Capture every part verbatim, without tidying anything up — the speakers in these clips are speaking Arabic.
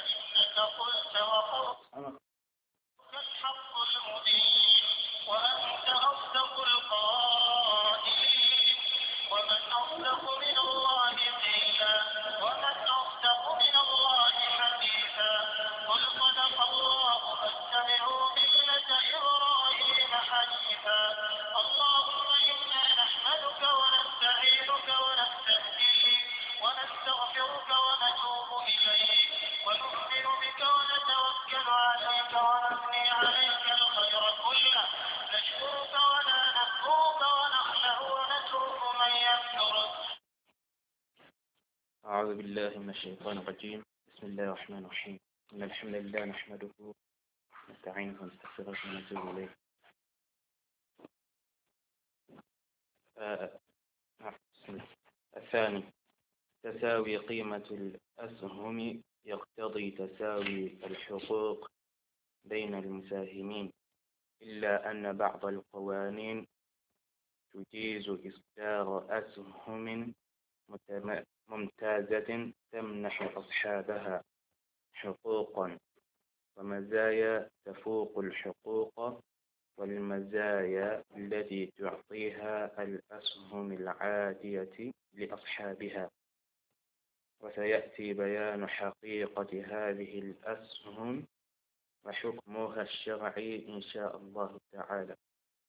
إنك قلت وقولك الحق المبين وأنت أصدق القائلين ومن أصدق من الله قيلا ومن أصدق من الله حديثا قل صدق الله فاتبعوا ملة إبراهيم حنيفا اللهم إنا نحمدك ونستعينك ونستهديك ونستغفرك ونتوب إليك ونؤمن بك ونتوكل عليك ونثني عليك الخير كله نشكرك ولا نكفرك ونخلع ونترك من يكفرك. أعوذ بالله من الشيطان الرجيم. بسم الله الرحمن الرحيم. إن الحمد لله نحمده ونستعينه ونستغفره ونتوب إليه. آه. الثاني تساوي قيمة الأسهم يقتضي تساوي الحقوق بين المساهمين، إلا أن بعض القوانين تجيز إصدار أسهم ممتازة تمنح أصحابها حقوقا ومزايا تفوق الحقوق والمزايا التي تعطيها الأسهم العادية لأصحابها. وسيأتي بيان حقيقة هذه الأسهم وحكمها الشرعي إن شاء الله تعالى.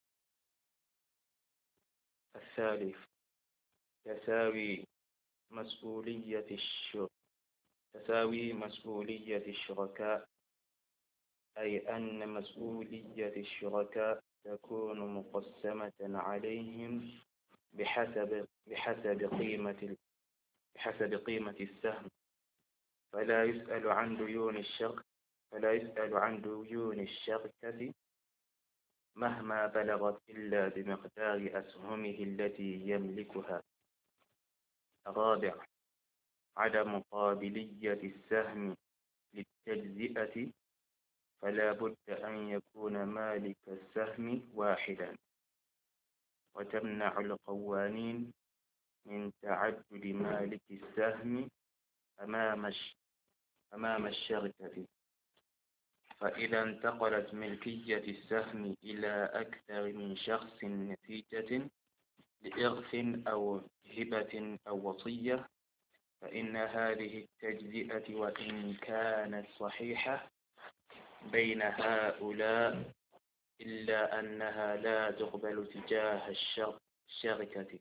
الثالث تساوي مسؤولية الشركاء تساوي مسؤولية الشركاء أي أن مسؤولية الشركاء تكون مقسمة عليهم بحسب بحسب قيمة بحسب قيمة السهم، فلا يسأل عن ديون الشركة فلا يسأل عن ديون الشركة مهما بلغت إلا بمقدار أسهمه التي يملكها. الرابع عدم قابلية السهم للتجزئة، فلا بد أن يكون مالك السهم واحدا، وتمنع القوانين من تعدد مالك السهم أمام أمام الشركة، فإذا انتقلت ملكية السهم إلى أكثر من شخص نتيجة لإرث أو هبة أو وصية، فإن هذه التجزئة وإن كانت صحيحة بين هؤلاء إلا أنها لا تقبل تجاه الشركة،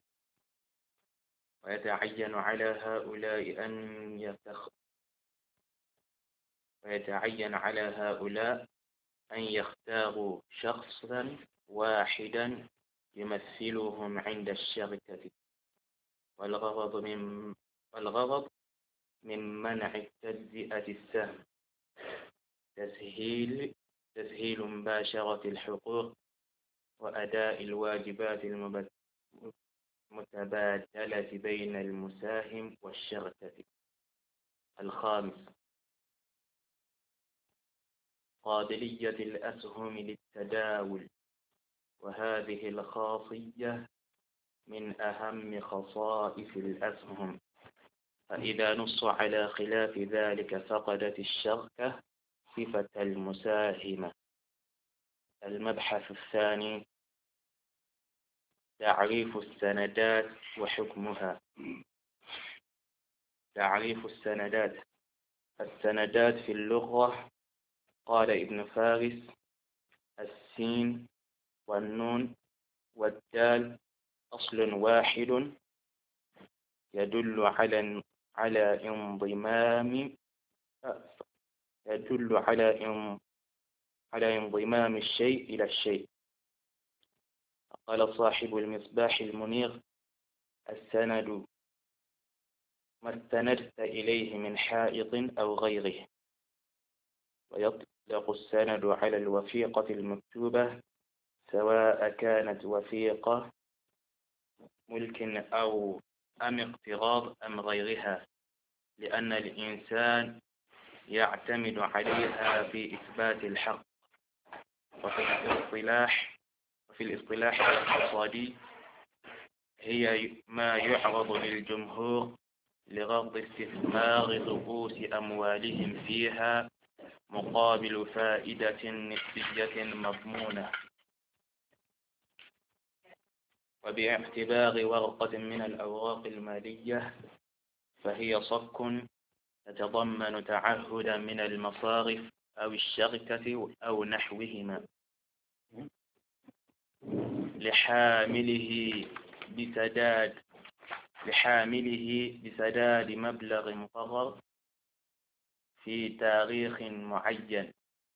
ويتعين على هؤلاء أن يتخ ويتعين على هؤلاء أن يختاروا شخصا واحدا يمثلهم عند الشركة، والغرض من والغرض من منع تجزئة السهم تسهيل تسهيل مباشرة الحقوق وأداء الواجبات المتبادلة بين المساهم والشركة. الخامس قابلية الأسهم للتداول، وهذه الخاصية من أهم خصائص الأسهم، فإذا نص على خلاف ذلك فقدت الشركة صفة المساهمة. المبحث الثاني تعريف السندات وحكمها. تعريف السندات. السندات في اللغة قال ابن فارس: السين والنون والدال أصل واحد يدل على على انضمام يدل على على انضمام الشيء إلى الشيء. قال صاحب المصباح المنير: السند ما استندت إليه من حائط أو غيره. ويطلق السند على الوثيقة المكتوبة سواء كانت وثيقة ملك أو أم اقتراض أم غيرها، لأن الإنسان يعتمد عليها في إثبات الحق. وفي الاصطلاح وفي الاصطلاح الاقتصادي هي ما يعرض للجمهور لغرض استثمار رؤوس أموالهم فيها مقابل فائدة نسبية مضمونة. وباعتبار ورقة من الأوراق المالية فهي صك تتضمن تعهدا من المصارف أو الشركة أو نحوهما لحامله بسداد لحامله بسداد مبلغ مقرر في تاريخ معين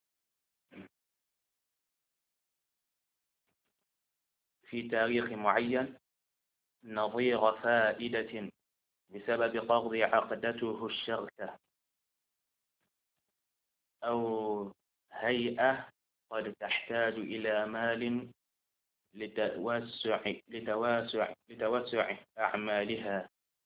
في تاريخ معين نظير فائدة بسبب قرض عقدته الشركة أو هيئة قد تحتاج إلى مال لتوسع لتوسع لتوسع أعمالها.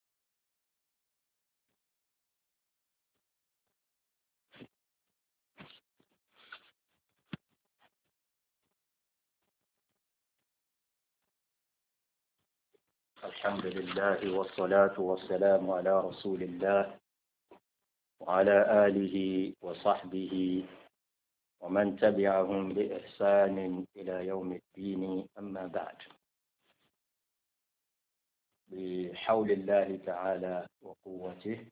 الحمد لله والصلاة والسلام على رسول الله وعلى آله وصحبه ومن تبعهم بإحسان إلى يوم الدين، أما بعد. بحول الله تعالى وقوته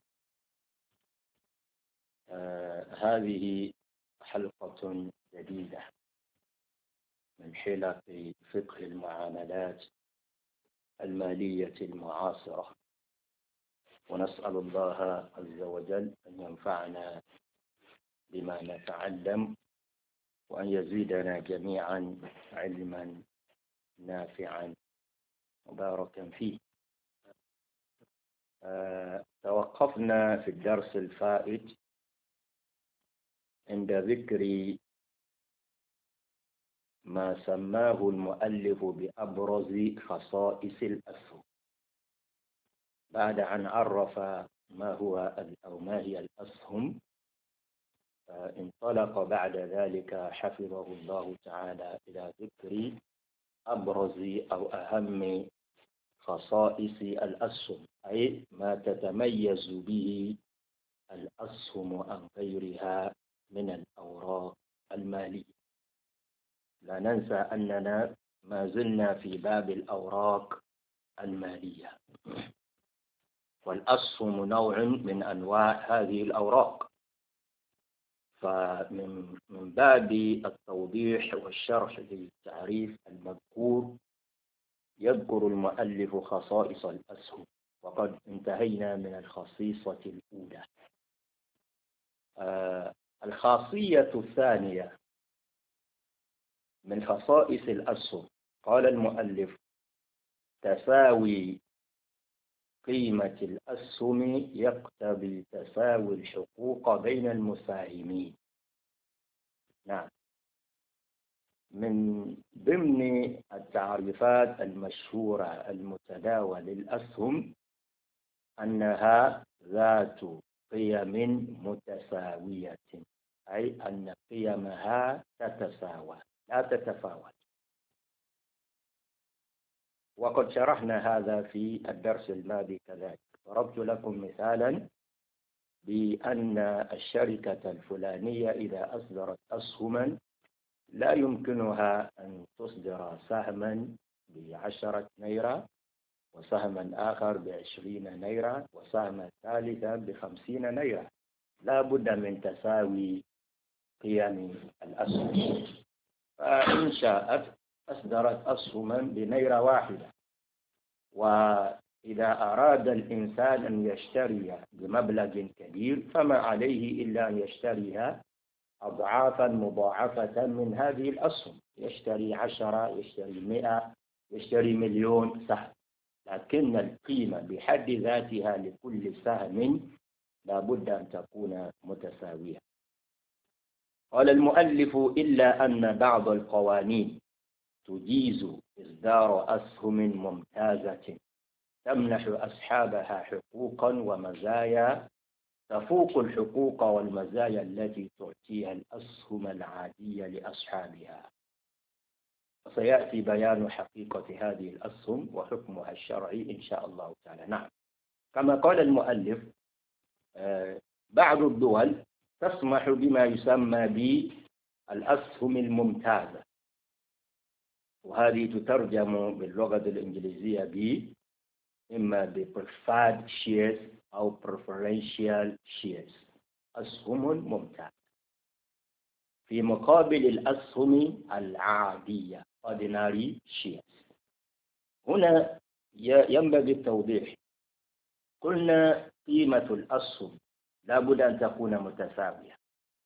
آه هذه حلقة جديدة من حلق فقه المعاملات المالية المعاصرة، ونسأل الله عز وجل أن ينفعنا بما نتعلم وأن يزيدنا جميعا علما نافعا مباركا فيه. آه توقفنا في الدرس الفائت عند ذكر ما سماه المؤلف بأبرز خصائص الأسهم، بعد أن عرف ما هو أو ما هي الأسهم. انطلق بعد ذلك حفظه الله تعالى إلى ذكر أبرز أو أهم خصائص الأسهم، أي ما تتميز به الأسهم عن غيرها من الأوراق المالية. لا ننسى أننا ما زلنا في باب الأوراق المالية، والأسهم نوع من أنواع هذه الأوراق. فمن من باب التوضيح والشرح للتعريف المذكور يذكر المؤلف خصائص الأسهم، وقد انتهينا من الخصيصة الأولى. آه الخاصية الثانية من خصائص الأسهم، قال المؤلف: تساوي قيمة الأسهم يقتضي تساوي الحقوق بين المساهمين. نعم، من ضمن التعريفات المشهورة المتداولة للأسهم أنها ذات قيم متساوية، أي أن قيمها تتساوى لا تتفاوت. وقد شرحنا هذا في الدرس الماضي كذلك. ضربت لكم مثالا بأن الشركة الفلانية إذا أصدرت أسهما لا يمكنها أن تصدر سهما بعشرة نيرة وسهما آخر بعشرين نيرة وسهما ثالثا بخمسين نيرة. لا بد من تساوي قيم الأسهم. فإن شاءت أصدرت أسهما بنيرة واحدة، وإذا أراد الإنسان أن يشتري بمبلغ كبير فما عليه إلا أن يشتريها أضعافا مضاعفة من هذه الأسهم، يشتري عشرة، يشتري مئة، يشتري مليون سهم، لكن القيمة بحد ذاتها لكل سهم لا بد أن تكون متساوية. قال المؤلف: إلا أن بعض القوانين تجيز إصدار أسهم ممتازة تمنح أصحابها حقوقا ومزايا تفوق الحقوق والمزايا التي تعطيها الأسهم العادية لأصحابها. وسيأتي بيان حقيقة هذه الأسهم وحكمها الشرعي إن شاء الله تعالى. نعم، كما قال المؤلف بعض الدول تسمح بما يسمى بالأسهم الممتازة، وهذه تترجم باللغة الإنجليزية ب إما ب preferred shares أو preferential shares، أسهم ممتازة في مقابل الأسهم العادية ordinary shares. هنا ينبغي التوضيح، قلنا قيمة الأسهم لابد أن تكون متساوية،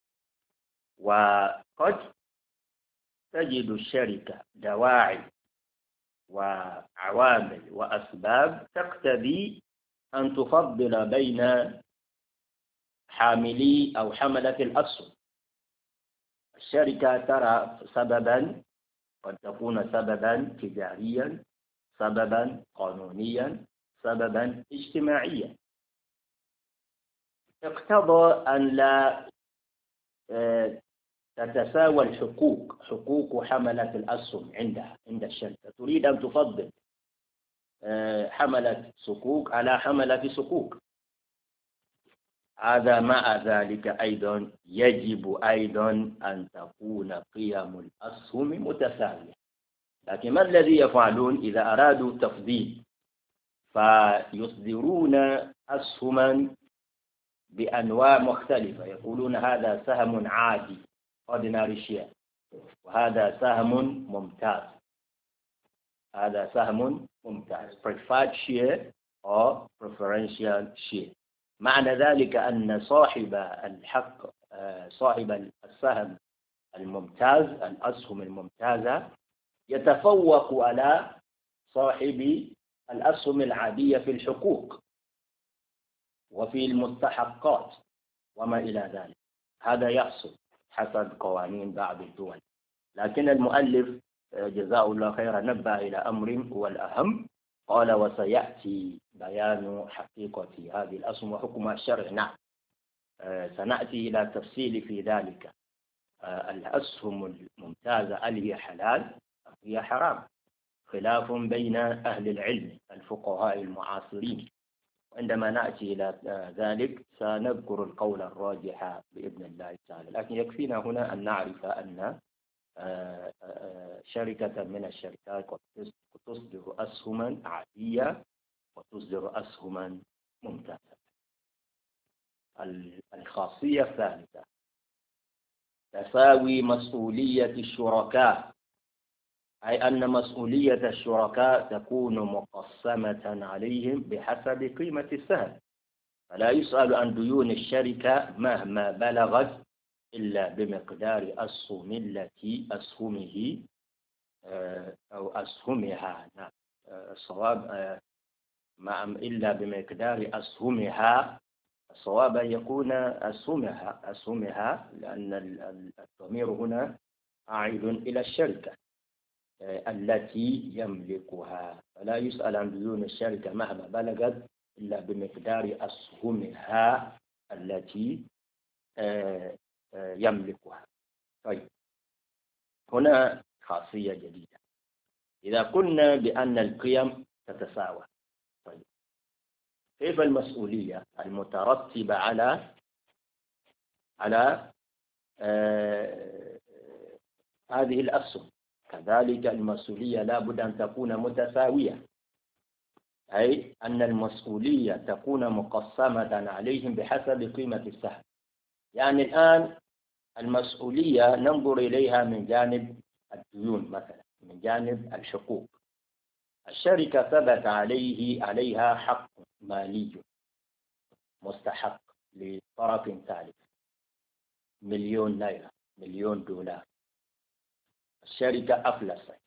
وقد تجد الشركة دواعي وعوامل وأسباب تقتضي أن تفضل بين حاملي أو حملة الأسهم. الشركة ترى سببا، قد تكون سببا تجاريا، سببا قانونيا، سببا اجتماعيا، اقتضى أن لا تتساوى الحقوق، حقوق حملة الأسهم عندها عند الشركة، تريد أن تفضل حملة صكوك على حملة صكوك. هذا مع ذلك أيضا يجب أيضا أن تكون قيم الأسهم متساوية. لكن ما الذي يفعلون إذا أرادوا تفضيل؟ فيصدرون أسهما بأنواع مختلفة، يقولون هذا سهم عادي ordinary share، وهذا سهم ممتاز، هذا سهم ممتاز preferred share أو preferential share. معنى ذلك أن صاحب الحق، صاحب السهم الممتاز، الأسهم الممتازة، يتفوق على صاحب الأسهم العادية في الحقوق وفي المستحقات وما إلى ذلك. هذا يحصل حسب قوانين بعض الدول. لكن المؤلف جزاه الله خيرا نبه إلى أمر هو الأهم، قال وسيأتي بيان حقيقة هذه الأسهم وحكمها الشرعي. نعم، سنأتي إلى تفصيل في ذلك. الأسهم الممتازة هل هي حلال أم هي حرام؟ خلاف بين أهل العلم الفقهاء المعاصرين. عندما نأتي إلى ذلك سنذكر القول الراجح بإذن الله تعالى، لكن يكفينا هنا أن نعرف أن شركة من الشركات قد تصدر أسهما عادية وتصدر أسهما ممتازة. الخاصية الثالثة تساوي مسؤولية الشركاء، أي أن مسؤولية الشركاء تكون مقسمة عليهم بحسب قيمة السهم، فلا يسأل عن ديون الشركة مهما بلغت إلا بمقدار أسهم التي أسهمه أو أسهمها، نعم الصواب إلا بمقدار أسهمها، الصواب يكون أسهمها أسهمها لأن الضمير هنا عائد إلى الشركة التي يملكها، فلا يسأل عن ديون الشركة مهما بلغت إلا بمقدار أسهمها التي يملكها. طيب، هنا خاصية جديدة. إذا قلنا بأن القيم تتساوى، طيب كيف المسؤولية المترتبة على على آه هذه الأسهم؟ كذلك المسؤولية لا بد أن تكون متساوية، أي أن المسؤولية تكون مقسمة عليهم بحسب قيمة السهم. يعني الآن المسؤولية ننظر إليها من جانب الديون مثلا، من جانب الحقوق. الشركة ثبت عليه عليها حق مالي مستحق لطرف ثالث، مليون ليرة، مليون دولار. الشركة أفلست،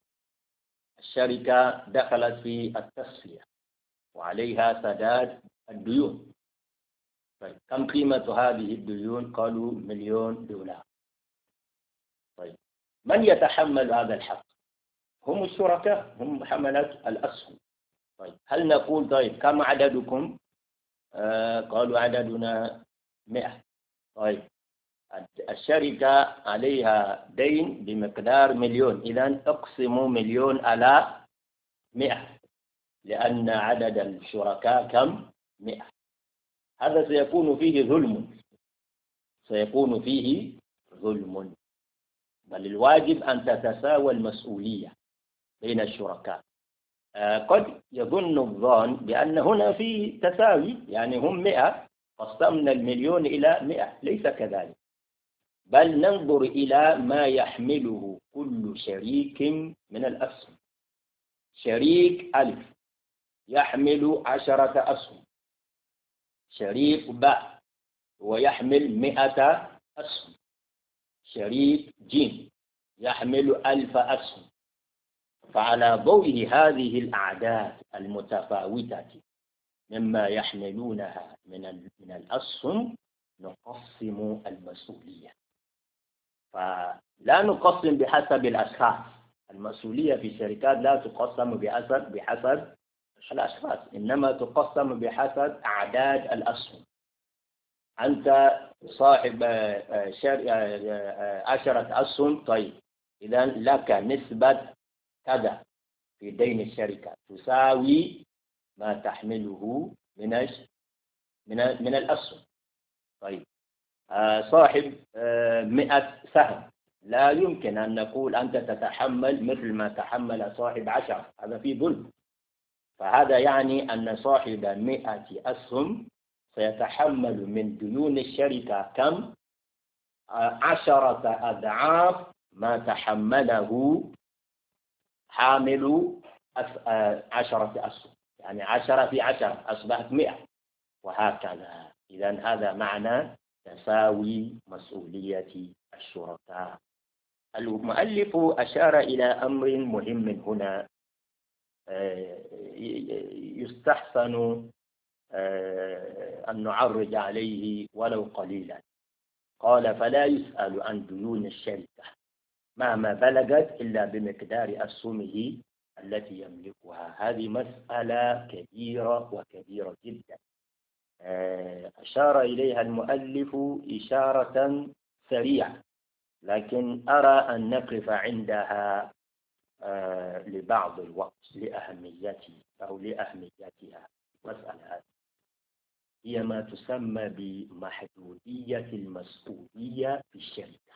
الشركة دخلت في التصفية وعليها سداد الديون. طيب كم قيمة هذه الديون؟ قالوا مليون دولار. طيب من يتحمل هذا الحق؟ هم الشركاء، هم حملة الأسهم. طيب هل نقول طيب كم عددكم؟ آه قالوا عددنا مئة. طيب الشركة عليها دين بمقدار مليون، إذن اقسموا مليون على مئة، لأن عدد الشركاء كم؟ مئة. هذا سيكون فيه ظلم، سيكون فيه ظلم، بل الواجب أن تتساوى المسؤولية بين الشركاء. آه قد يظن الظان بأن هنا في تساوي، يعني هم مئة قسمنا المليون إلى مئة، ليس كذلك، بل ننظر إلى ما يحمله كل شريك من الأسهم. شريك ألف يحمل عشرة أسهم، شريك باء ويحمل مئة أسهم، شريك جيم يحمل ألف أسهم. فعلى ضوء هذه الأعداد المتفاوتة مما يحملونها من من الأسهم نقسم المسؤولية. فلا نقسم بحسب الأشخاص، المسؤولية في الشركات لا تقسم بحسب بحسب الأشخاص، إنما تقسم بحسب أعداد الأسهم. أنت صاحب عشرة أسهم، طيب إذا لك نسبة كذا في دين الشركة تساوي ما تحمله من من من الأسهم. طيب صاحب مئة سهم، لا يمكن أن نقول أنت تتحمل مثل ما تحمل صاحب عشرة، هذا فيه ظلم. فهذا يعني أن صاحب مئة أسهم سيتحمل من ديون الشركة كم؟ عشرة أضعاف ما تحمله حامل عشرة أسهم، يعني عشرة في عشرة أصبحت مئة، وهكذا. إذا هذا معنى تساوي مسؤولية الشركاء. المؤلف أشار إلى أمر مهم هنا يستحسن أن نعرج عليه ولو قليلا. قال: فلا يسأل عن ديون الشركة مهما بلغت إلا بمقدار أسهمه التي يملكها. هذه مسألة كبيرة وكبيرة جدا، أشار إليها المؤلف إشارة سريعة، لكن أرى أن نقف عندها لبعض الوقت لأهميتها أو لأهميتها. المسألة هذه هي ما تسمى بمحدودية المسؤولية في الشركة.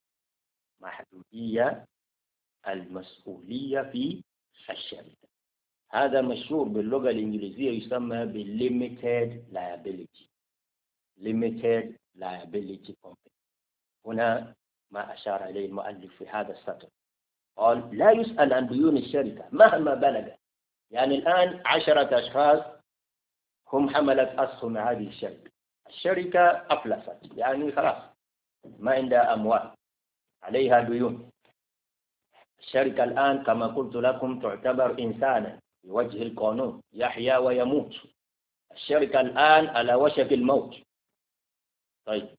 محدودية المسؤولية في الشركة، هذا مشهور باللغة الإنجليزية يسمى بالليميتد liability. limited liability company. هنا ما أشار إليه المؤلف في هذا السطر، قال: لا يسأل عن ديون الشركة مهما بلغ. يعني الآن عشرة أشخاص هم حملة أسهم هذه الشركة، الشركة أفلست، يعني خلاص ما عندها أموال، عليها ديون. الشركة الآن كما قلت لكم تعتبر إنسانا في وجه القانون، يحيا ويموت. الشركة الآن على وشك الموت. طيب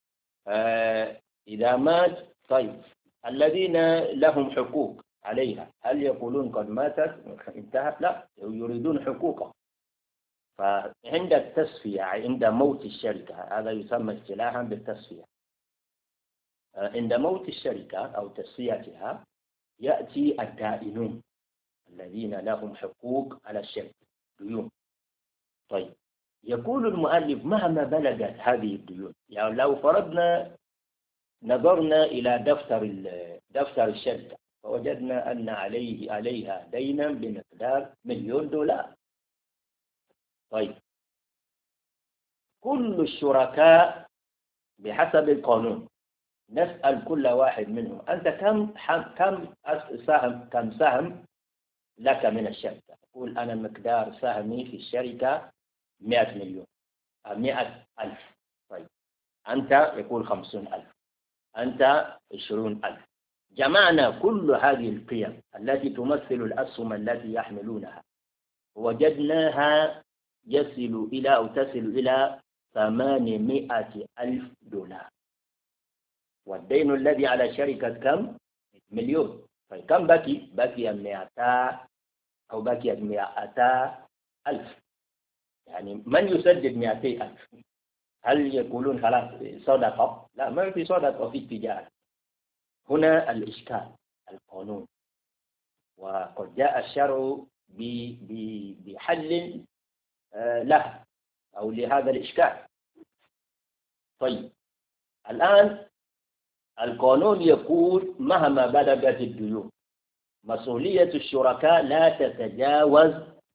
آه إذا مات، طيب الذين لهم حقوق عليها هل يقولون قد ماتت انتهت؟ لا، يريدون حقوقهم. فعند التصفية، عند موت الشركة، هذا يسمى اصطلاحا بالتصفية، آه عند موت الشركة أو تصفيتها يأتي الدائنون الذين لهم حقوق على الشركة، ديون. طيب يقول المؤلف: مهما بلغت هذه الديون، يعني لو فرضنا نظرنا إلى دفتر دفتر الشركة فوجدنا أن عليه عليها دينا بمقدار مليون دولار. طيب كل الشركاء بحسب القانون نسأل كل واحد منهم: أنت كم كم سهم كم سهم لك من الشركة؟ يقول: أنا مقدار سهمي في الشركة مئة مليون، مئة ألف. طيب أنت؟ يقول خمسون ألف، أنت عشرون ألف. جمعنا كل هذه القيم التي تمثل الأسهم التي يحملونها وجدناها يصل إلى أو تصل إلى ثمانمائة ألف دولار، والدين الذي على شركة كم؟ مليون. طيب كم بقي؟ بقي مئتا أو بقي مئتا ألف. يعني من يسدد مئتي ألف؟ هل يقولون خلاص صدقة؟ لا، ما في صدقة في التجارة. هنا الإشكال القانون، وقد جاء الشرع بحل له. أو لهذا الإشكال. طيب الآن القانون يقول مهما بلغت الديون مسؤولية الشركاء لا تتجاوز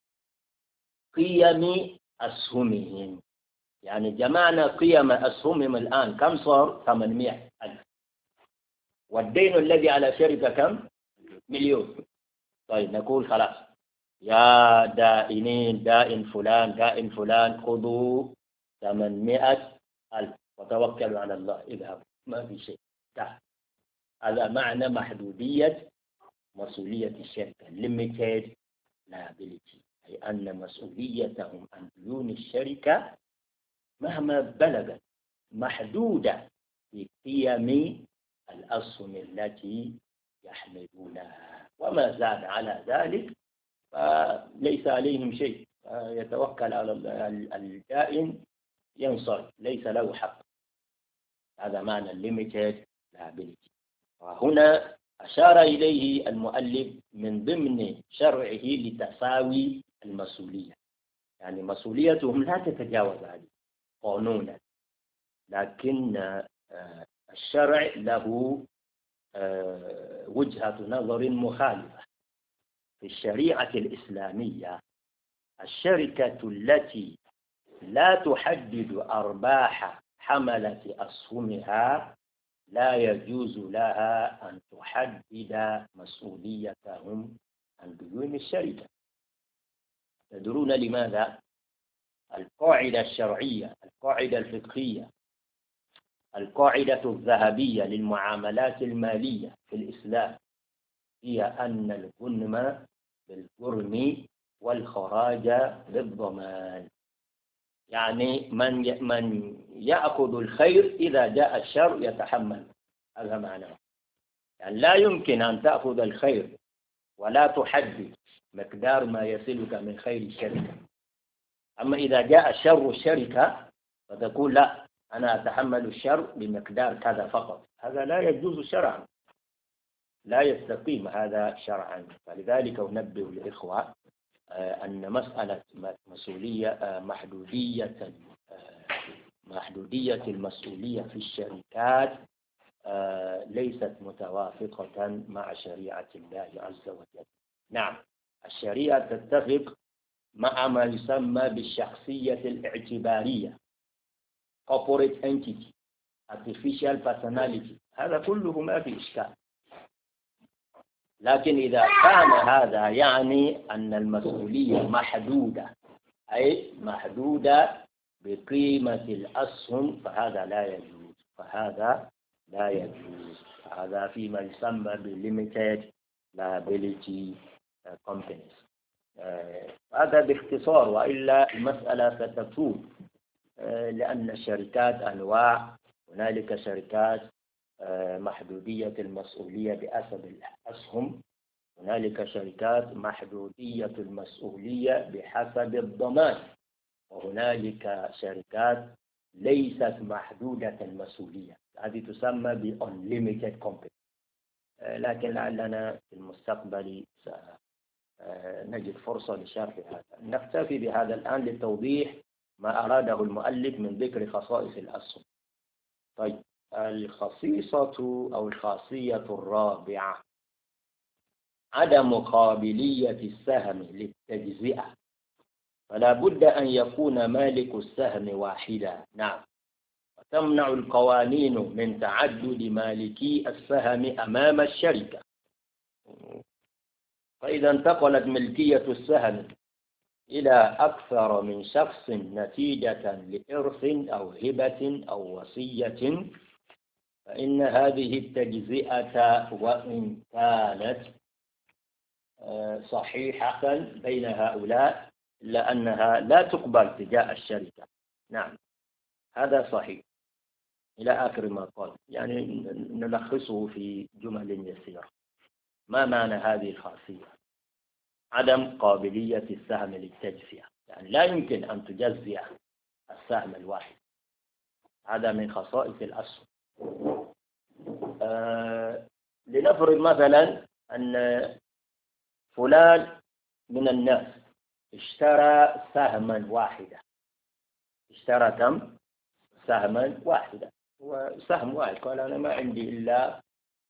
قيم أسهمهم. يعني جمعنا قيم أسهمهم الآن كم صار؟ ثمانمائة ألف، والدين الذي على شركة كم؟ مليون. طيب نقول خلاص يا دائنين، دائن فلان دائن فلان، خذوا ثمانمائة ألف وتوكلوا على الله، اذهبوا ما في شيء. هذا معنى محدودية مسؤولية الشركة limited liability، أي أن مسؤوليتهم عن ديون الشركة مهما بلغت محدودة في قيم الأسهم التي يحملونها، وما زاد على ذلك فليس عليهم شيء، يتوكل على الدائن ينصر، ليس له حق. هذا معنى limited liability. وهنا أشار إليه المؤلف من ضمن شرعه لتساوي المسؤولية، يعني مسؤوليتهم لا تتجاوز هذه قانونا، لكن الشرع له وجهة نظر مخالفة. في الشريعة الإسلامية الشركة التي لا تحدد أرباح حملة أسهمها لا يجوز لها أن تحدد مسؤوليتهم عن ديون الشركة. تدرون لماذا؟ القاعدة الشرعية، القاعدة الفقهية، القاعدة الذهبية للمعاملات المالية في الإسلام هي أن الغنم بالغرم والخراج بالضمان. يعني من من يأخذ الخير إذا جاء الشر يتحمل، هذا معناه. يعني لا يمكن أن تأخذ الخير ولا تحدد مقدار ما يصلك من خير الشركة، أما إذا جاء شر الشركة فتقول لا أنا أتحمل الشر بمقدار كذا فقط، هذا لا يجوز شرعا، لا يستقيم هذا شرعا. فلذلك أنبه الإخوة أن مسألة مسؤولية محدودية محدودية المسؤولية في الشركات ليست متوافقة مع شريعة الله عز وجل. نعم الشريعة تتفق مع ما يسمى بالشخصية الاعتبارية corporate entity artificial personality، هذا كله ما في إشكال. لكن إذا كان هذا يعني أن المسؤولية محدودة، أي محدودة بقيمة الأسهم، فهذا لا يجوز، فهذا لا يجوز. هذا فيما يسمى ب-limited liability companies. هذا باختصار، وإلا المسألة ستطول، لأن الشركات أنواع. هنالك شركات محدودية المسؤولية بحسب الأسهم، هنالك شركات محدودية المسؤولية بحسب الضمان، وهنالك شركات ليست محدودة المسؤولية، هذه تسمى ب unlimited company. لكن لعلنا في المستقبل نجد فرصة لشرح هذا. نكتفي بهذا الآن لتوضيح ما أراده المؤلف من ذكر خصائص الأسهم. طيب الخصيصة أو الخاصية الرابعة عدم قابلية السهم للتجزئة، فلا بد أن يكون مالك السهم واحدا. نعم، وتمنع القوانين من تعدد مالكي السهم أمام الشركة. فإذا انتقلت ملكية السهم إلى أكثر من شخص نتيجة لإرث أو هبة أو وصية، فإن هذه التجزئة وإن كانت صحيحة بين هؤلاء إلا أنها لا تقبل تجاه الشركة. نعم هذا صحيح إلى آخر ما قال. يعني نلخصه في جمل يسيرة. ما معنى هذه الخاصية؟ عدم قابلية السهم للتجزئة، يعني لا يمكن أن تجزئ السهم الواحد، هذا من خصائص الأسهم. آه لنفرض مثلا أن فلان من الناس اشترى سهما واحدا اشترى كم؟ سهما واحدا، وسهم واحد، قال أنا ما عندي إلا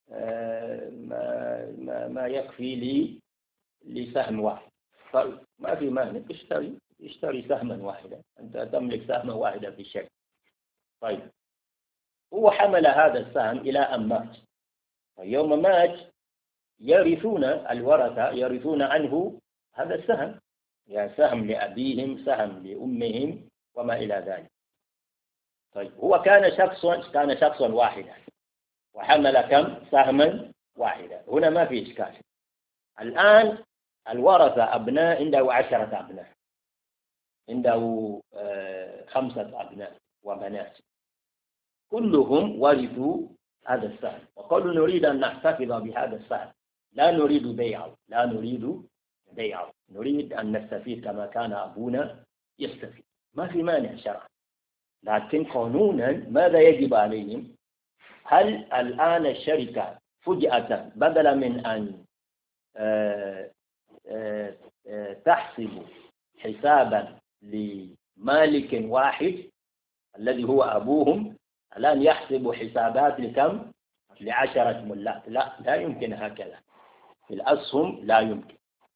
ما, ما, ما يكفي لي لسهم واحد. طيب ما في مانع، اشتري اشتري سهما واحدا، أنت تملك سهما واحدا في الشركة. طيب هو حمل هذا السهم إلى أن مات، يوم مات يرثون الورثة يرثون عنه هذا السهم، يعني سهم لأبيهم، سهم لأمهم، وما إلى ذلك. طيب هو كان شخصا كان شخصا واحدا وحمل كم؟ سهما واحدا، هنا ما في إشكال. الآن الورثة أبناء، عنده عشرة أبناء، عنده خمسة أبناء وبنات، كلهم ورثوا هذا السهم، وقالوا نريد أن نحتفظ بهذا السهم، لا نريد بيعه، لا نريد بيعه، نريد أن نستفيد كما كان أبونا يستفيد. ما في مانع شرعا، لكن قانونا ماذا يجب عليهم؟ هل الآن الشركة فجأة بدلا من أن تحسب حسابا لمالك واحد الذي هو أبوهم، الآن يحسب حسابات لكم؟ لعشرة ملاك؟ لا، لا يمكن هكذا. في الأسهم لا يمكن،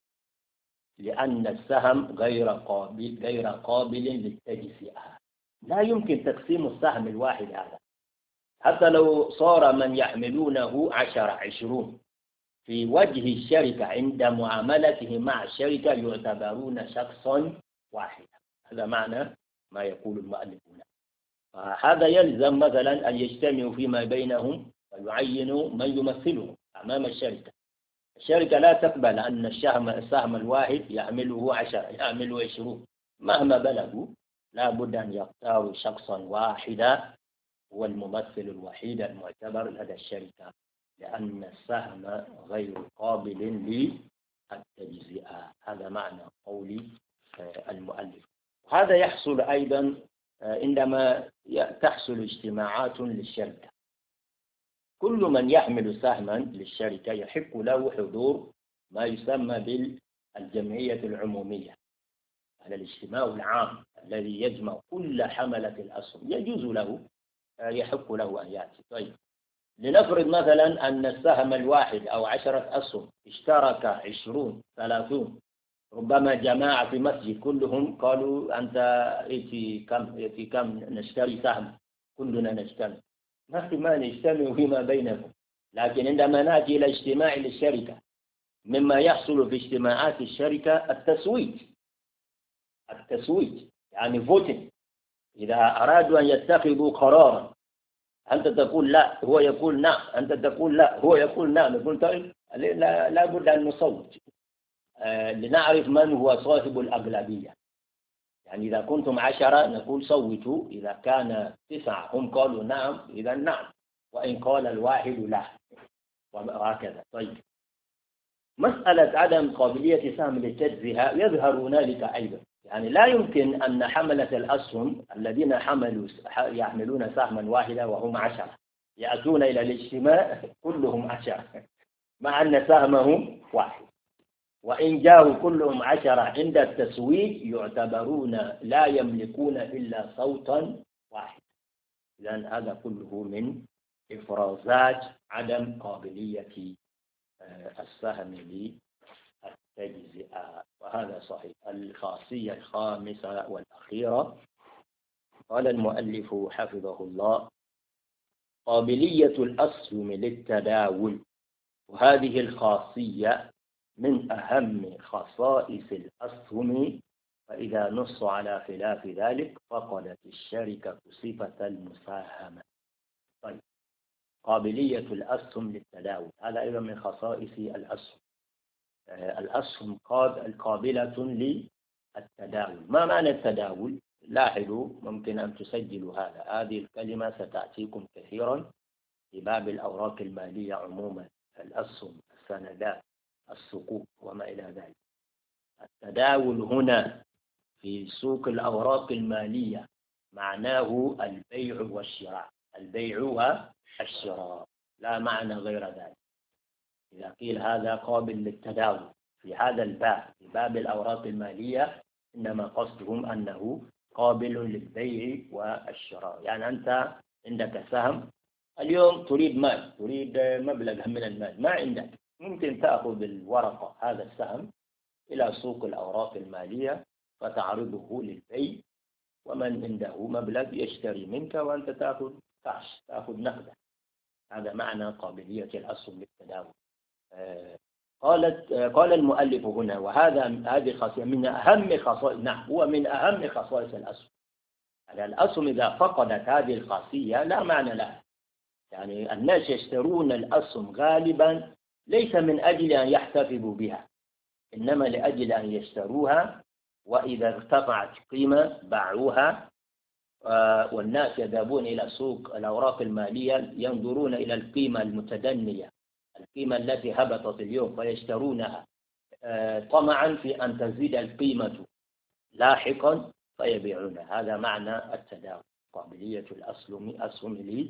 لأن السهم غير قابل غير قابل للتجزئة. لا يمكن تقسيم السهم الواحد هذا، حتى لو صار من يحملونه عشرة عشرون، في وجه الشركة عند معاملته مع الشركة يعتبرون شخصا واحدا. هذا معنى ما يقول المؤلفون. هذا يلزم مثلا أن يجتمعوا فيما بينهم ويعينوا من يمثلهم أمام الشركة. الشركة لا تقبل أن السهم السهم الواحد يعمله عشرة، يعمله عشرون، مهما بلغوا لا بد أن يختاروا شخصا واحدا هو الممثل الوحيد المعتبر لدى الشركة، لأن السهم غير قابل للتجزئة. هذا معنى قول المؤلف. هذا يحصل أيضا عندما تحصل اجتماعات للشركة، كل من يحمل سهما للشركة يحق له حضور ما يسمى بالجمعية العمومية، على الاجتماع العام الذي يجمع كل حملة الأسهم، يجوز له يحق له أن يأتي. طيب لنفرض مثلا أن السهم الواحد أو عشرة أسهم اشترك عشرون ثلاثون، ربما جماعة في مسجد كلهم قالوا أنت ائتي كم ائتي كم نشتري سهم، كلنا نجتمع، ما في ما نجتمع فيما بينكم. لكن عندما نأتي إلى اجتماع للشركة، مما يحصل في اجتماعات الشركة التصويت التصويت يعني فوتين. إذا أرادوا أن يتخذوا قرارا، أنت تقول لا هو يقول نعم، أنت تقول لا هو يقول نعم، يقول طيب لا, لا بد أن نصوت آه لنعرف من هو صاحب الأغلبية. يعني إذا كنتم عشرة نقول صوتوا، إذا كان تسعة هم قالوا نعم إذا نعم، وإن قال الواحد لا، وهكذا. طيب مسألة عدم قابلية سهم للتجزئة يظهر هنالك أيضا، يعني لا يمكن أن حملة الأسهم الذين حملوا يحملون سهما واحدا وهم عشرة يأتون إلى الاجتماع كلهم عشرة مع أن سهمهم واحد، وإن جاءوا كلهم عشرة عند التسويق يعتبرون لا يملكون إلا صوتا واحدا. إذن هذا كله من إفرازات عدم قابلية السهم للتجزئة، وهذا صحيح. الخاصية الخامسة والأخيرة قال المؤلف حفظه الله: قابلية الأسهم للتداول، وهذه الخاصية من أهم خصائص الأسهم، فإذا نص على خلاف ذلك فقدت الشركة صفة المساهمة. طيب قابلية الأسهم للتداول هذا أيضا من خصائص الأسهم. الأسهم قابلة للتداول. ما معنى التداول؟ لاحظوا، ممكن أن تسجلوا هذا، هذه الكلمة ستأتيكم كثيرا في باب الأوراق المالية عموما، الأسهم، السندات، الصكوك وما إلى ذلك. التداول هنا في سوق الأوراق المالية معناه البيع والشراء، البيع والشراء، لا معنى غير ذلك. إذا قيل هذا قابل للتداول في هذا الباب، في باب الأوراق المالية، إنما قصدهم أنه قابل للبيع والشراء. يعني أنت عندك سهم اليوم تريد مال، تريد مبلغ من المال، ما عندك، ممكن تأخذ الورقة هذا السهم إلى سوق الأوراق المالية فتعرضه للبيع، ومن عنده مبلغ يشتري منك وأنت تأخذ كاش، تأخذ نقدا. هذا معنى قابلية الأسهم للتداول. آه قالت آه قال المؤلف هنا، وهذا هذه خاصية من أهم خصائص، نعم هو من أهم خصائص الأسهم. يعني الأسهم إذا فقدت هذه الخاصية لا معنى لها. يعني الناس يشترون الأسهم غالبا ليس من أجل أن يحتفظوا بها، إنما لأجل أن يشتروها، وإذا ارتفعت قيمة باعوها، والناس يذهبون إلى سوق الأوراق المالية ينظرون إلى القيمة المتدنية، القيمة التي هبطت اليوم، فيشترونها طمعا في أن تزيد القيمة لاحقا فيبيعونها. هذا معنى التداول، قابلية الأسهم أسهم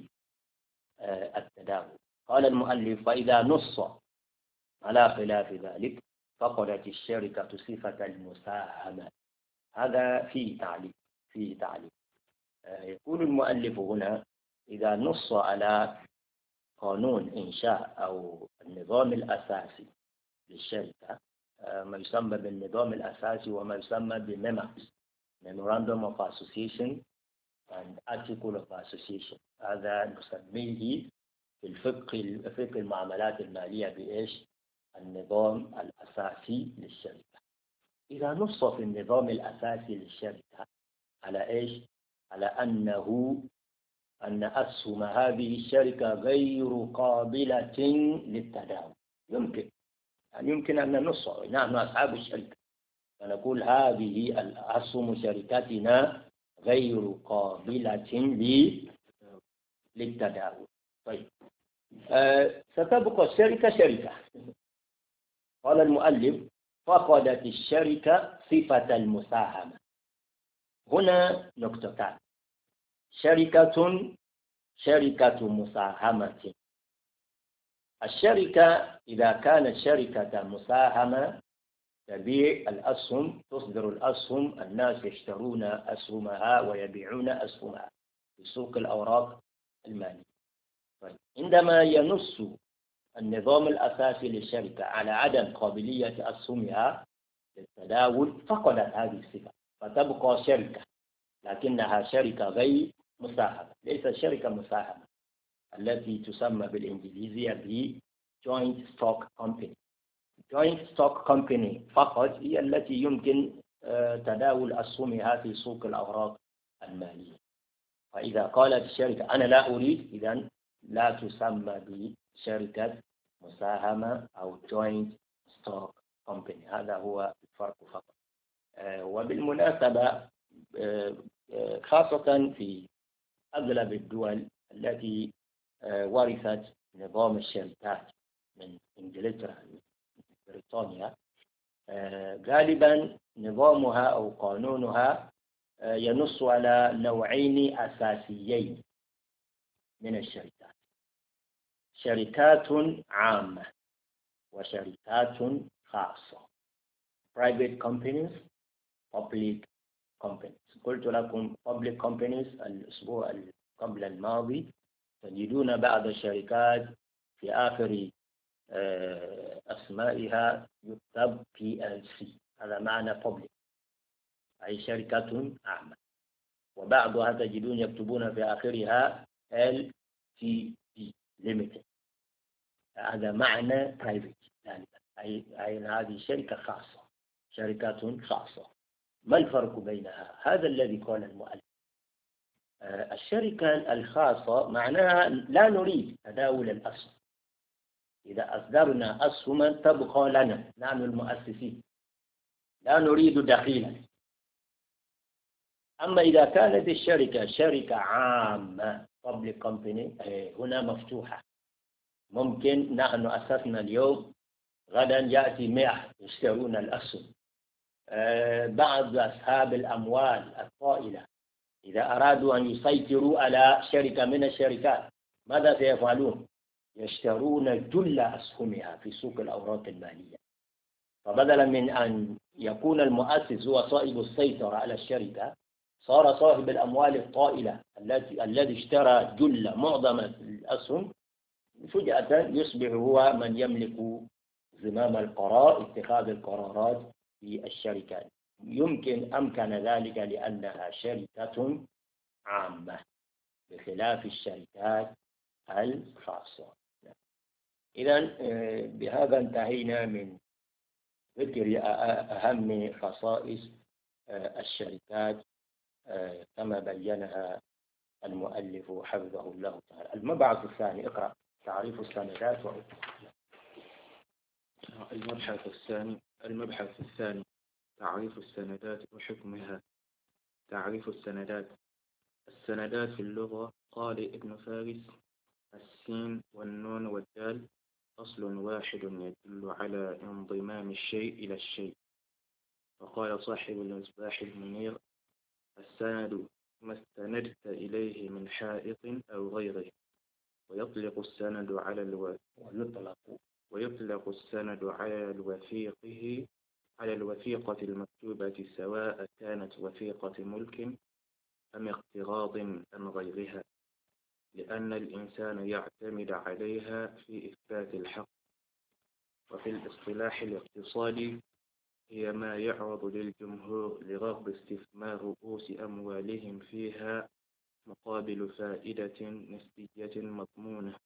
للتداول. قال المؤلف: فإذا نص على خلاف ذلك فقدت الشركة صفة المساهمة. هذا فيه تعليق، فيه تعليق. يقول المؤلف هنا: إذا نص على قانون إنشاء أو النظام الأساسي للشركة، ما يسمى بالنظام الأساسي وما يسمى بميماكس، Memorandum of Association and Article of Association، هذا نسميه في الفقه الفقه المعاملات المالية بإيش؟ النظام الأساسي للشركة. إذا نص في النظام الأساسي للشركة على إيش؟ على أنه أن أسهم هذه الشركة غير قابلة للتداول، يمكن يعني يمكن أن نص، نحن أصحاب الشركة فنقول هذه الأسهم شركتنا غير قابلة للتداول. طيب أه ستبقى الشركة شركة. قال المؤلف: فقدت الشركة صفة المساهمة. هنا نقطتان: شركة شركة مساهمة. الشركة إذا كانت شركة مساهمة تبيع الأسهم، تصدر الأسهم، الناس يشترون أسهمها ويبيعون أسهمها في سوق الأوراق المالية. عندما ينص النظام الأساسي للشركة على عدم قابلية أسهمها للتداول فقدت هذه الصفة، فتبقى شركة لكنها شركة غير مساهمة، ليست شركة مساهمة التي تسمى بالإنجليزية ب Joint Stock Company. Joint Stock Company فقط هي التي يمكن تداول أسهمها في سوق الأوراق المالية. فإذا قالت الشركة أنا لا أريد، إذن لا تسمى بشركة مساهمة أو Joint Stock Company. هذا هو الفرق فقط. وبالمناسبة خاصة في أغلب الدول التي ورثت نظام الشركات من إنجلترا بريطانيا، غالبا نظامها أو قانونها ينص على نوعين أساسيين من الشركات: شركات عامة وشركات خاصة، private companies, public companies. قلت لكم public companies الأسبوع قبل الماضي، تجدون بعض الشركات في آخر أسمائها يكتب بي إل سي، هذا معنى public، أي شركة عامة. وبعضها تجدون يكتبون في آخرها إل تي دي Limited، هذا معنى private، أي أي هذه شركة خاصة، شركات خاصة. ما الفرق بينها؟ هذا الذي قال المؤلف. الشركة الخاصة معناها لا نريد تداول الأسهم، إذا أصدرنا أسهما تبقى لنا نحن المؤسسين، لا نريد دخيلا. أما إذا كانت الشركة شركة عامة public company هنا مفتوحة، ممكن نحن أسسنا اليوم غدا يأتي مئة يشترون الأسهم. بعض أصحاب الأموال الطائلة إذا أرادوا أن يسيطروا على شركة من الشركات ماذا سيفعلون؟ يشترون جل أسهمها في سوق الأوراق المالية. فبدلا من أن يكون المؤسس هو صاحب السيطرة على الشركة، صار صاحب الأموال الطائلة التي الذي اشترى جل معظم الأسهم فجأة يصبح هو من يملك زمام القرار، اتخاذ القرارات في الشركات. يمكن أمكن ذلك لأنها شركة عامة بخلاف الشركات الخاصة. إذا بهذا انتهينا من ذكر أهم خصائص الشركات كما بينها المؤلف حفظه الله تعالى. المبحث الثاني، اقرأ تعريف السندات. المبحث الثاني المبحث الثاني تعريف السندات وحكمها. تعريف السندات. السندات في اللغة قال ابن فارس: السين والنون والدال أصل واحد يدل على انضمام الشيء إلى الشيء. وقال صاحب المصباح المنير: السند ما استندت إليه من حائط أو غيره. ويطلق السند على الو... ويطلق ويطلق السند على الوثيقه على الوثيقة المكتوبة، سواء كانت وثيقة ملك أم اقتراض أم غيرها، لأن الإنسان يعتمد عليها في إثبات الحق. وفي الاصطلاح الاقتصادي هي ما يعرض للجمهور لرغب استثمار رؤوس أموالهم فيها مقابل فائدة نسبية مضمونة.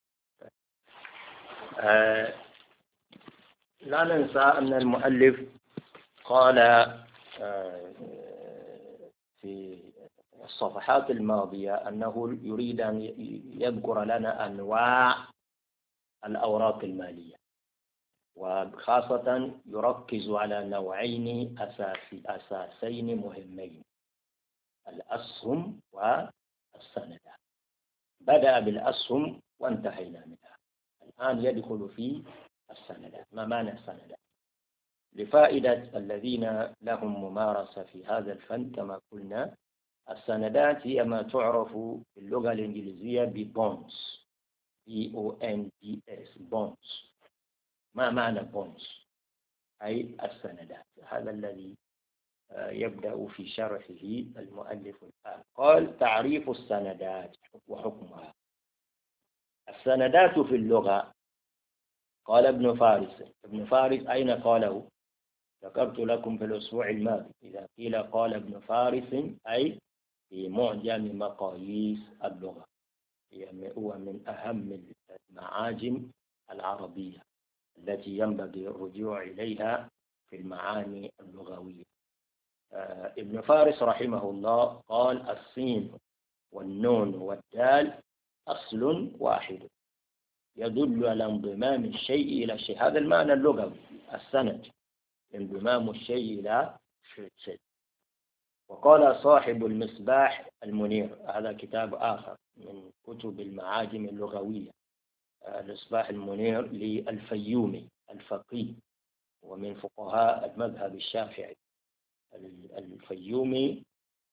آه لا ننسى أن المؤلف قال آه في الصفحات الماضية أنه يريد أن يذكر لنا أنواع الأوراق المالية، وخاصة يركز على نوعين أساسي أساسين مهمين: الأسهم والسندات. بدأ بالأسهم وانتهينا منها، الآن يدخل في السندات. ما معنى السندات؟ لفائدة الذين لهم ممارسة في هذا الفن كما قلنا، السندات هي ما تعرف باللغة الإنجليزية ببونز، B O N D S bonds. ما معنى bonds؟ أي السندات. هذا الذي يبدأ في شرحه المؤلف الآن. قال: تعريف السندات وحكمها. السندات في اللغة، قال ابن فارس. ابن فارس أين قاله؟ ذكرت لكم في الأسبوع الماضي، إذا قيل قال ابن فارس أي في معجم مقاييس اللغة، هو من أهم المعاجم العربية التي ينبغي الرجوع إليها في المعاني اللغوية. آه ابن فارس رحمه الله قال: السين والنون والدال أصل واحد يدل على انضمام الشيء إلى الشيء. هذا المعنى اللغوي السند، انضمام الشيء إلى شيء. وقال صاحب المصباح المنير، هذا كتاب آخر من كتب المعاجم اللغوية، المصباح المنير للفيومي الفقيه ومن فقهاء المذهب الشافعي. الفيومي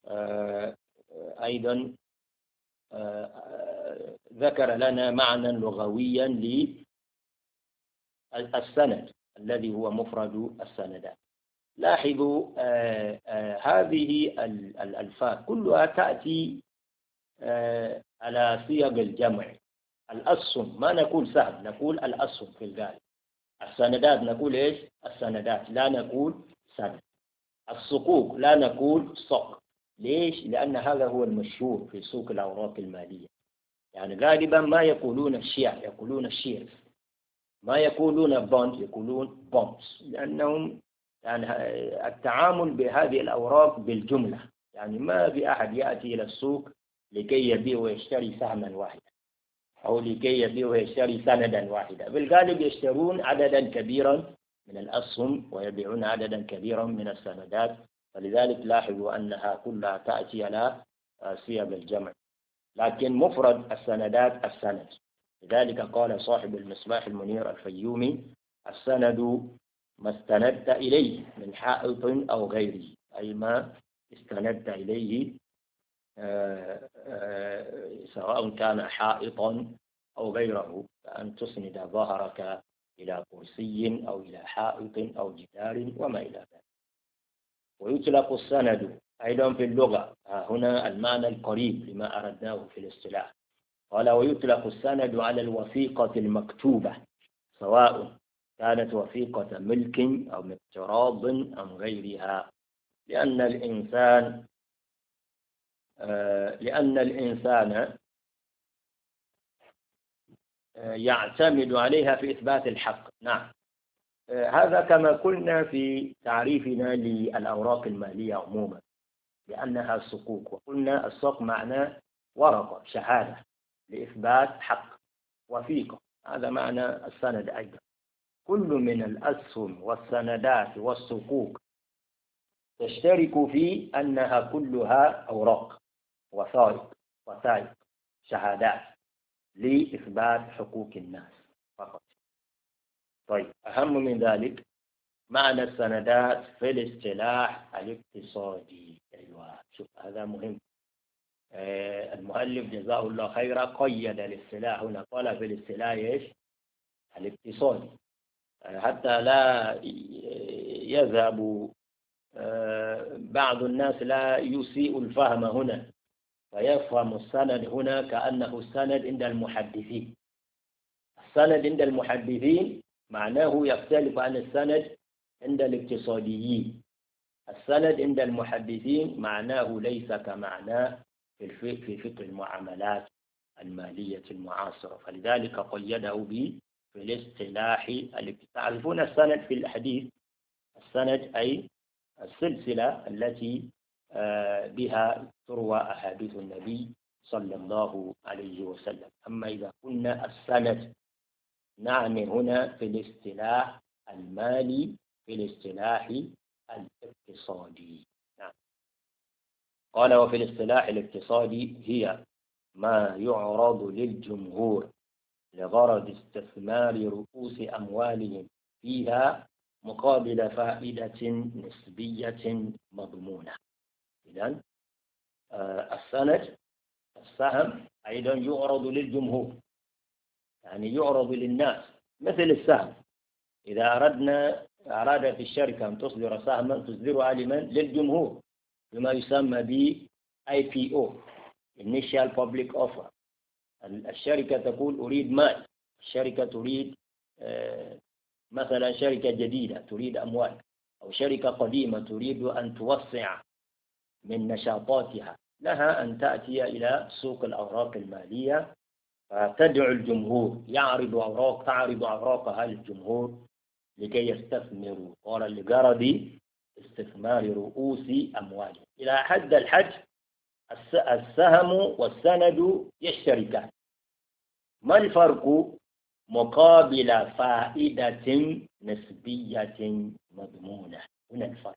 أيضا ذكر لنا معنى لغويا للسند الذي هو مفرد السندات. لاحظوا آآ آآ هذه الألفاظ كلها تأتي على صيغ الجمع. الأسهم ما نقول سهم، نقول الأسهم في الغالب. السندات نقول إيش؟ السندات، لا نقول سند. الصكوك لا نقول صك. ليش؟ لأن هذا هو المشهور في سوق الأوراق المالية. يعني غالبا ما يقولون الشير، يقولون الشيرز، ما يقولون بوند، يقولون بونز، لأنهم يعني التعامل بهذه الأوراق بالجملة. يعني ما في أحد يأتي إلى السوق لكي يبيع ويشتري سهما واحدا أو لكي يبيع ويشتري سندا واحدا. بالغالب يشترون عددا كبيرا من الأسهم ويبيعون عددا كبيرا من السندات. فلذلك لاحظوا أنها كلها تأتي على صيغ الجمع، لكن مفرد السندات السند. لذلك قال صاحب المصباح المنير الفيومي: السند ما استندت إليه من حائط أو غيره، أي ما استندت إليه آآ آآ سواء كان حائطا أو غيره، أن تسند ظهرك إلى كرسي أو إلى حائط أو جدار وما إلى ذلك. ويطلق السند أيضا في اللغة هنا المعنى القريب لما أردناه في الاصطلاح. قال ويطلق السند على الوثيقة المكتوبة سواء كانت وثيقة ملك أو اقتراض أم غيرها، لأن الإنسان آه لأن الإنسان آه يعتمد عليها في إثبات الحق. نعم، آه هذا كما قلنا في تعريفنا للأوراق المالية عموما لأنها صكوك، وقلنا الصك معناه ورقة شهادة لإثبات حق وثيقة، هذا معنى السند أيضا. كل من الأسهم والسندات والصكوك تشترك في أنها كلها أوراق وثائق وثائق شهادات لإثبات حقوق الناس فقط. طيب، أهم من ذلك معنى السندات في الاصطلاح الاقتصادي. أيوة، شوف هذا مهم. آه المؤلف جزاه الله خيرا قيد الاصطلاح هنا، قال في الاصطلاح ايش؟ الاقتصادي، آه حتى لا يذهب آه بعض الناس لا يسيء الفهم هنا فيفهم السند هنا كأنه السند عند المحدثين. السند عند المحدثين معناه يختلف عن السند عند الاقتصاديين. السند عند المحدثين معناه ليس كمعناه في في فقه المعاملات المالية المعاصرة، فلذلك قيده به في الاصطلاح. تعرفون السند في الحديث، السند أي السلسلة التي بها تروى أحاديث النبي صلى الله عليه وسلم. أما إذا قلنا السند نعني هنا في الاصطلاح المالي في الاصطلاح الاقتصادي. نعم. قال وفي الاصطلاح الاقتصادي هي ما يعرض للجمهور لغرض استثمار رؤوس أموالهم فيها مقابل فائدة نسبية مضمونة. إذن آه السند السهم أيضا يعرض للجمهور، يعني يعرض للناس مثل السهم. إذا أردنا أراد في الشركة أن تصدر سهما تصدرها لمن؟ للجمهور، بما يسمى ب آي بي أو Initial Public Offer. الشركة تقول أريد مال، الشركة تريد مثلا شركة جديدة تريد أموال، أو شركة قديمة تريد أن توسع من نشاطاتها، لها أن تأتي إلى سوق الأوراق المالية فتدعو الجمهور، يعرض أوراق تعرض أوراقها للجمهور لكي يستثمروا، قال لغرض استثمار رؤوس أموالهم. إلى حد الحج السهم والسند يشتركان. ما الفرق؟ مقابل فائدة نسبية مضمونة، هنا الفرق.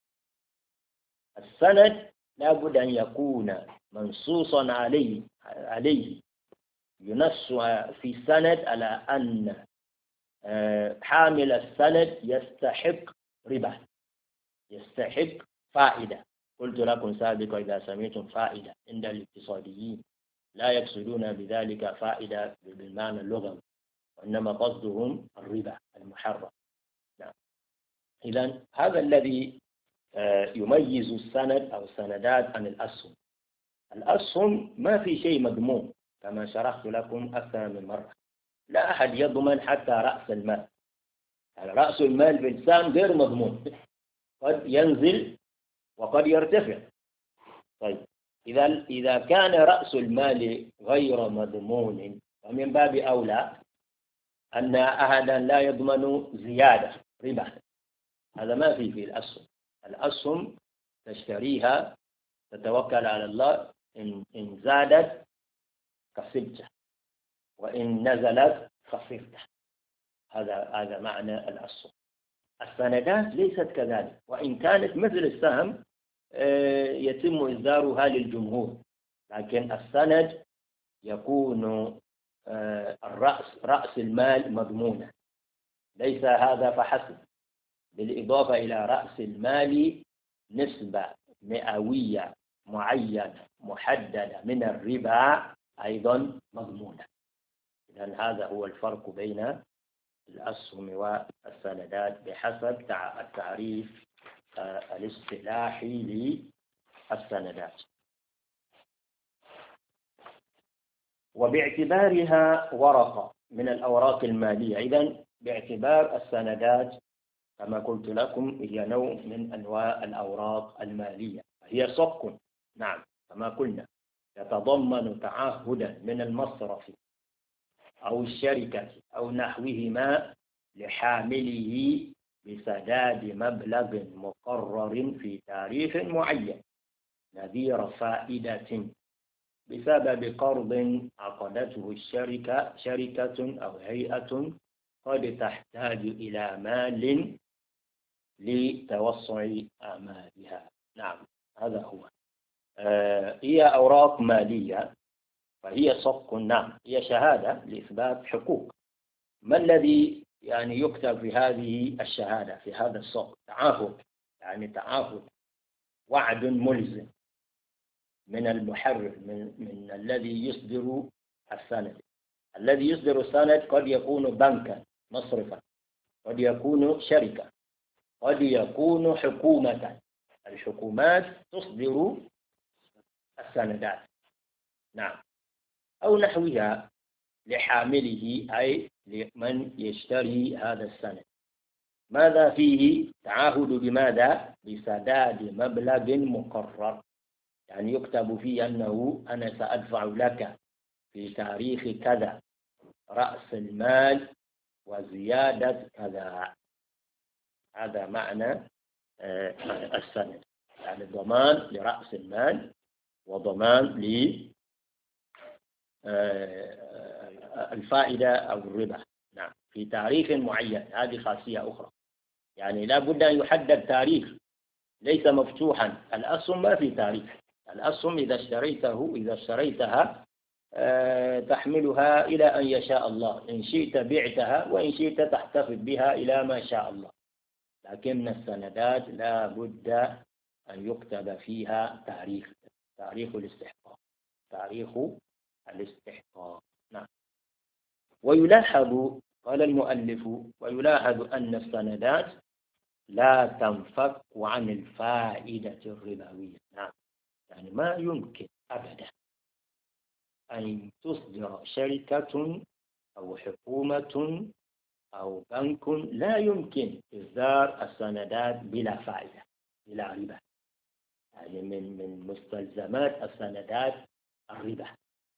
السند لا بد أن يكون منصوصا عليه عليه ينص في السند على أن حامل السند يستحق ربا، يستحق فائدة. قلت لكم سابقا إذا سمعتم فائدة عند الاقتصاديين لا يقصدون بذلك فائدة بالمعنى اللغوي، وإنما قصدهم الربا المحرم. نعم. إذن هذا الذي يميز السند أو السندات عن الأسهم. الأسهم ما في شيء مضمون كما شرحت لكم أكثر من مرة، لا أحد يضمن حتى رأس المال. رأس المال بالسهم غير مضمون، قد ينزل وقد يرتفع. طيب، إذا إذا كان رأس المال غير مضمون فمن باب أولى أن أحدا لا يضمن زيادة ربا. هذا ما في في الأسهم. الأسهم تشتريها تتوكل على الله، إن, إن زادت كسبت وإن نزلت خسرت. هذا هذا معنى الأسهم. السندات ليست كذلك، وإن كانت مثل السهم يتم إصدارها للجمهور، لكن السند يكون الرأس رأس المال مضمونة. ليس هذا فحسب، بالإضافة إلى رأس المال نسبة مئوية معينة محددة من الربا أيضا مضمونة. إذن هذا هو الفرق بين الأسهم والسندات بحسب التعريف الاصطلاحي السندات. وباعتبارها ورقة من الأوراق المالية، إذن باعتبار السندات كما قلت لكم هي نوع من أنواع الأوراق المالية، هي صك، نعم كما قلنا، يتضمن تعهدا من المصرف أو الشركة أو نحوهما لحامله بسداد مبلغ مقرر في تاريخ معين نذير فائدة بسبب قرض عقدته الشركة شركة أو هيئة قد تحتاج إلى مال لتوسع أعمالها. نعم هذا هو. آه هي أوراق مالية، فهي صك، نعم هي شهادة لإثبات حقوق. ما الذي يعني يكتب في هذه الشهادة في هذا الصك؟ تعهد، يعني تعهد، وعد ملزم من المحرر، من, من الذي يصدر السند. الذي يصدر السند قد يكون بنكا مصرفا، قد يكون شركة، قد يكون حكومة. الحكومات تصدر السندات، نعم، أو نحوها لحامله أي لمن يشتري هذا السند. ماذا فيه؟ تعهد بماذا؟ بسداد مبلغ مقرر، يعني يكتب فيه أنه أنا سأدفع لك في تاريخ كذا رأس المال وزيادة كذا. هذا معنى السند، يعني ضمان لرأس المال وضمان للفائدة أو الربا، نعم، في تاريخ معين. هذه خاصية أخرى، يعني لا بد أن يحدد تاريخ، ليس مفتوحا. الأسهم ما في تاريخ، الأسهم إذا اشتريته إذا اشتريتها أه تحملها إلى أن يشاء الله، إن شئت بعتها وإن شئت تحتفظ بها إلى ما شاء الله. لكن السندات لا بد أن يكتب فيها تاريخ، تاريخ الاستحقاق، تاريخ الاستحقاق، نعم. ويلاحظ، قال المؤلف، ويلاحظ أن السندات لا تنفك عن الفائدة الربوية، نعم، يعني ما يمكن أبدا أن تصدر شركة أو حكومة أو بنك، لا يمكن إصدار السندات بلا فائدة، بلا ربا. يعني من من مستلزمات السندات الربا.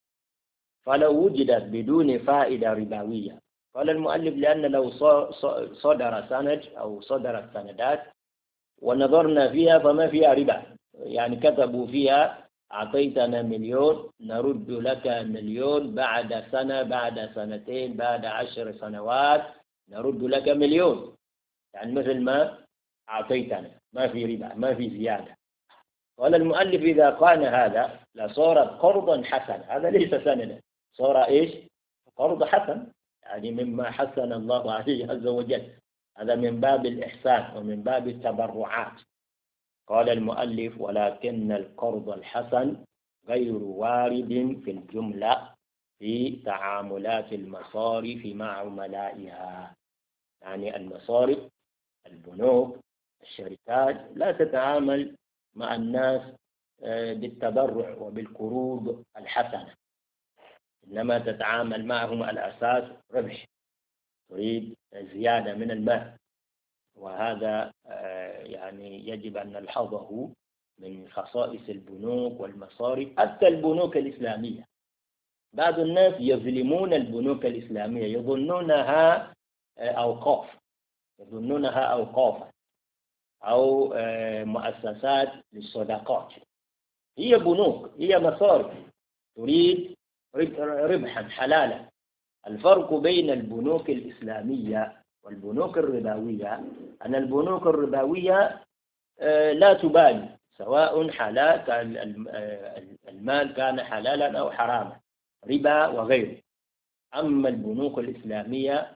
فلو وجدت بدون فائدة ربوية، قال المؤلف لأن لو صدر سند أو صدرت سندات ونظرنا فيها فما فيها ربا، يعني كتبوا فيها أعطيتنا مليون نرد لك مليون بعد سنة بعد سنتين بعد عشر سنوات نرد لك مليون، يعني مثل ما أعطيتنا، ما في ربا ما في زيادة. قال المؤلف إذا قال هذا لصارت قرضا حسنا، هذا ليس سندا، صار إيش؟ قرض حسن، يعني مما حسن الله عليه عز وجل، هذا من باب الإحسان ومن باب التبرعات. قال المؤلف ولكن القرض الحسن غير وارد في الجملة في تعاملات المصارف مع عملائها، يعني المصارف، البنوك، الشركات لا تتعامل مع الناس بالتبرع وبالقروض الحسنة، إنما تتعامل معهم على أساس ربح، تريد زيادة من المال. وهذا يعني يجب أن نلحظه من خصائص البنوك والمصارف، حتى البنوك الإسلامية. بعض الناس يظلمون البنوك الإسلامية، يظنونها أوقاف، يظنونها أوقافا أو مؤسسات للصدقات. هي بنوك، هي مصارف تريد ربحا حلالا. الفرق بين البنوك الإسلامية والبنوك الربوية أن البنوك الربوية لا تبالي سواء حلال كان المال كان حلالا أو حراما، ربا وغيره. أما البنوك الإسلامية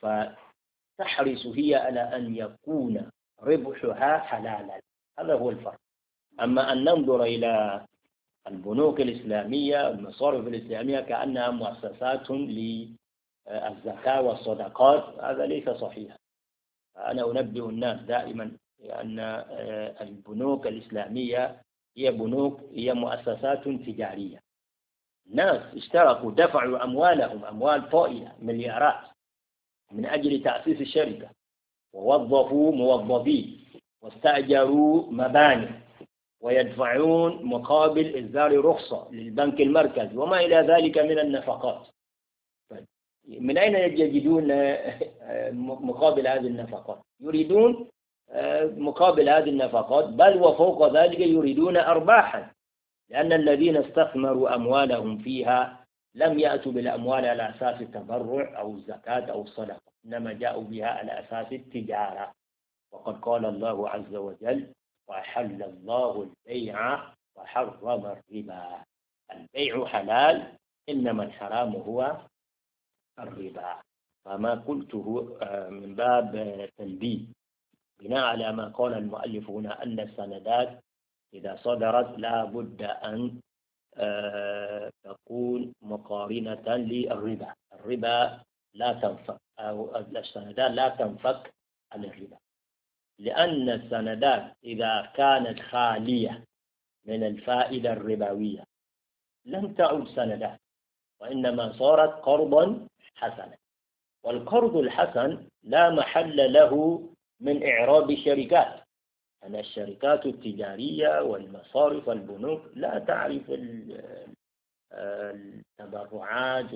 فتحرص هي على أن يكون ربحها حلالا، هذا هو الفرق. أما أن ننظر إلى البنوك الإسلامية المصارف الإسلامية كأنها مؤسسات للزكاة والصدقات، هذا ليس صحيحا. أنا أنبه الناس دائما أن البنوك الإسلامية هي بنوك، هي مؤسسات تجارية. ناس اشتركوا دفعوا أموالهم، أموال طائلة مليارات، من أجل تأسيس الشركة، ووظفوا موظفين، واستأجروا مباني، ويدفعون مقابل إصدار رخصة للبنك المركزي وما إلى ذلك من النفقات. من أين يجدون مقابل هذه النفقات؟ يريدون مقابل هذه النفقات، بل وفوق ذلك يريدون أرباحا، لأن الذين استثمروا أموالهم فيها لم يأتوا بالأموال على أساس التبرع أو الزكاة أو الصدقة، إنما جاءوا بها على أساس التجارة. وقد قال الله عز وجل: وأحل الله البيع وحرم الربا. البيع حلال، إنما الحرام هو الربا. فما قلته من باب تنبيه بناء على ما قال المؤلف هنا، أن السندات إذا صدرت لا بد أن تكون مقارنة للربا. الربا لا تنفك، أو السندات لا تنفك عن الربا، لأن السندات إذا كانت خالية من الفائدة الربوية لم تعد سندات، وإنما صارت قرضا حسنا. والقرض الحسن لا محل له من إعراب الشركات. أن الشركات التجارية والمصارف والبنوك لا تعرف التبرعات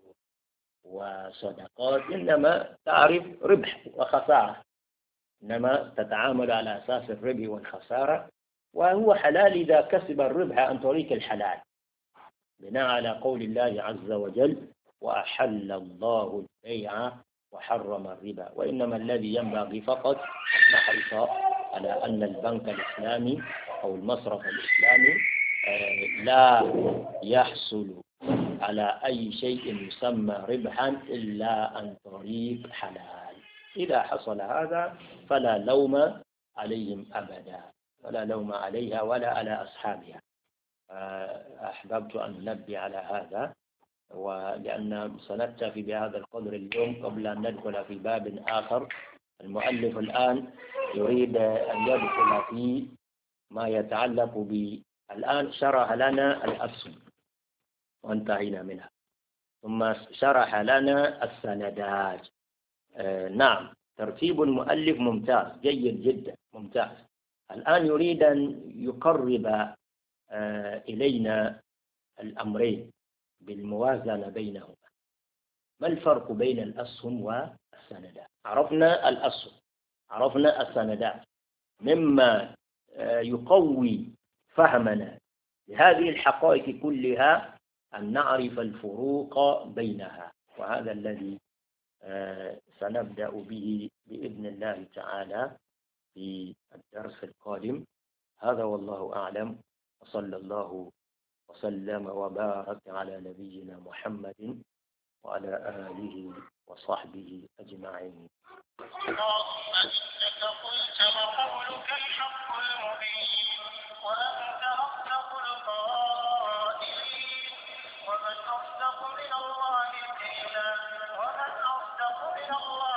وصدقات، إنما تعرف ربح وخسارة، إنما تتعامل على أساس الربح والخسارة، وهو حلال إذا كسب الربح عن طريق الحلال، بناء على قول الله عز وجل: وأحل الله البيع وحرم الربا. وإنما الذي ينبغي فقط نحرص على أن البنك الإسلامي أو المصرف الإسلامي لا يحصل على أي شيء يسمى ربحا إلا عن طريق حلال. إذا حصل هذا فلا لوم عليهم أبدا، ولا لوم عليها ولا على أصحابها. أحببت أن ننبه على هذا، ولأن سنكتفي بهذا القدر اليوم قبل أن ندخل في باب آخر. المؤلف الآن يريد أن يدخل في ما يتعلق ب الآن شرح لنا الأصل وانتهينا منها، ثم شرح لنا السندات. آه نعم، ترتيب المؤلف ممتاز، جيد جدا، ممتاز. الآن يريد أن يقرب آه إلينا الأمرين بالموازنة بينهما. ما الفرق بين الأسهم والسندات؟ عرفنا الأصل، عرفنا السندات. مما يقوي فهمنا لهذه الحقائق كلها أن نعرف الفروق بينها، وهذا الذي سنبدأ به بإذن الله تعالى في الدرس القادم. هذا والله أعلم، وصلى الله وسلم وبارك على نبينا محمد وعلى آله وصحبه أجمعين. اللهم إنك قلت وقولك الحق المبين، وأنت أصدق القائلين، ومن أصدق من الله قيلا، ومن أصدق من الله